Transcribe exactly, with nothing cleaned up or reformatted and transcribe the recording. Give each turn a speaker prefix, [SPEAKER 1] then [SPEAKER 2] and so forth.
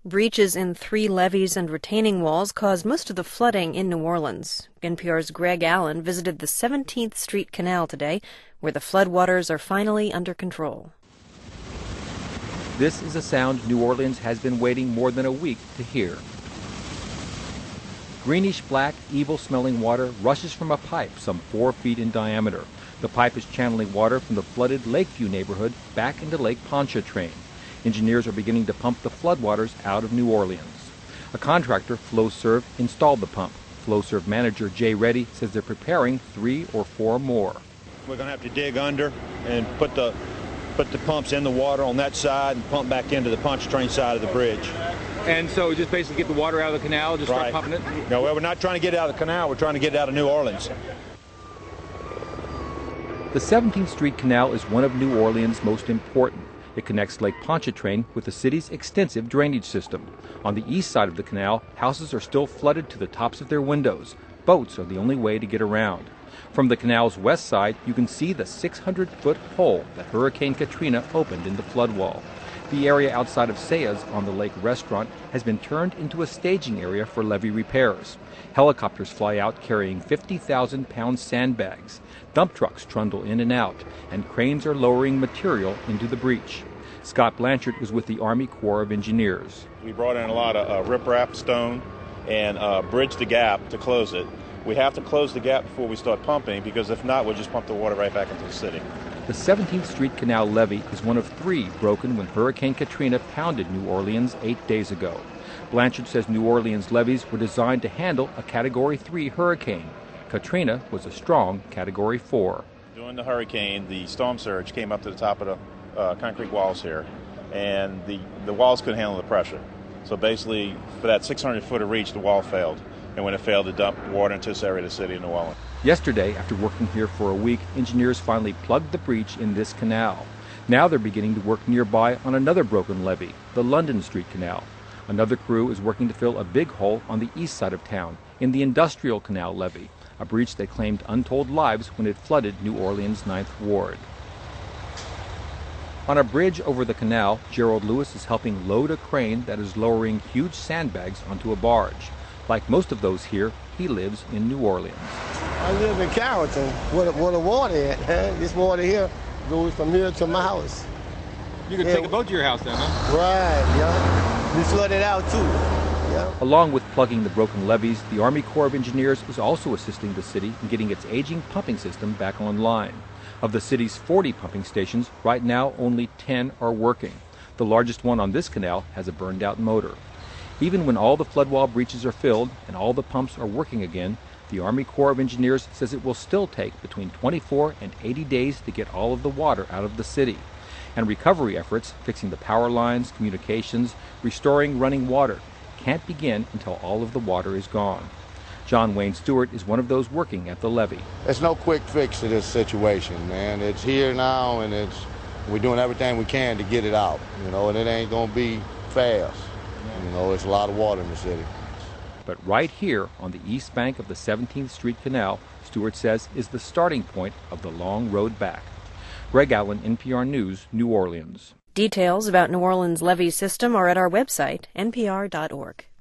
[SPEAKER 1] Breaches in three levees and retaining walls caused most of the flooding in New Orleans. N P R's Greg Allen visited the seventeenth Street Canal today, where the floodwaters are finally under control.
[SPEAKER 2] This is a sound New Orleans has been waiting more than a week to hear. Greenish-black, evil-smelling water rushes from a pipe some four feet in diameter. The pipe is channeling water from the flooded Lakeview neighborhood back into Lake Pontchartrain. Engineers are beginning to pump the floodwaters out of New Orleans. A contractor, Flowserve, installed the pump. Flowserve manager Jay Reddy says they're preparing three or four more.
[SPEAKER 3] We're going to have to dig under and put the put the pumps in the water on that side and pump back into the Pontchartrain side of the bridge.
[SPEAKER 2] And so just basically get the water out of the canal, just
[SPEAKER 3] right.
[SPEAKER 2] start pumping it?
[SPEAKER 3] No, well, we're not trying to get it out of the canal. We're trying to get it out of New Orleans.
[SPEAKER 2] The seventeenth Street Canal is one of New Orleans' most important. It connects Lake Pontchartrain with the city's extensive drainage system. On the east side of the canal, houses are still flooded to the tops of their windows. Boats are the only way to get around. From the canal's west side, you can see the six hundred foot hole that Hurricane Katrina opened in the floodwall. The area outside of Sayas on the lake restaurant has been turned into a staging area for levee repairs. Helicopters fly out carrying fifty thousand pound sandbags. Dump trucks trundle in and out, and cranes are lowering material into the breach. Scott Blanchard was with the Army Corps of Engineers.
[SPEAKER 4] We brought in a lot of uh, riprap stone and uh, bridged the gap to close it. We have to close the gap before we start pumping, because if not, we'll just pump the water right back into the city.
[SPEAKER 2] The seventeenth Street Canal levee is one of three broken when Hurricane Katrina pounded New Orleans eight days ago. Blanchard says New Orleans levees were designed to handle a Category three hurricane. Katrina was a strong Category four.
[SPEAKER 4] During the hurricane, the storm surge came up to the top of the uh, concrete walls here, and the, the walls couldn't handle the pressure. So basically, for that six hundred foot of reach, the wall failed. And when it failed, to dump water into this area of the city of New Orleans.
[SPEAKER 2] Yesterday, after working here for a week, engineers finally plugged the breach in this canal. Now they're beginning to work nearby on another broken levee, the London Street Canal. Another crew is working to fill a big hole on the east side of town, in the Industrial Canal levee, a breach that claimed untold lives when it flooded New Orleans' ninth Ward. On a bridge over the canal, Gerald Lewis is helping load a crane that is lowering huge sandbags onto a barge. Like most of those here, he lives in New Orleans.
[SPEAKER 5] I live in Carrollton, where the, where the water at. Huh? This water here goes from here to my house.
[SPEAKER 2] You could
[SPEAKER 5] yeah.
[SPEAKER 2] take a boat to your house then, huh?
[SPEAKER 5] Right, yeah. We flooded out too. Yeah.
[SPEAKER 2] Along with plugging the broken levees, the Army Corps of Engineers is also assisting the city in getting its aging pumping system back online. Of the city's forty pumping stations, right now only ten are working. The largest one on this canal has a burned-out motor. Even when all the floodwall breaches are filled and all the pumps are working again, the Army Corps of Engineers says it will still take between twenty-four and eighty days to get all of the water out of the city. And recovery efforts, fixing the power lines, communications, restoring running water, can't begin until all of the water is gone. John Wayne Stewart is one of those working at the levee.
[SPEAKER 6] There's no quick fix to this situation, man. It's here now, and it's we're doing everything we can to get it out, you know, and it ain't going to be fast. You know, it's a lot of water in the city.
[SPEAKER 2] But right here on the east bank of the seventeenth Street Canal, Stewart says, is the starting point of the long road back. Greg Allen, N P R News, New Orleans.
[SPEAKER 1] Details about New Orleans' levee system are at our website, N P R dot org.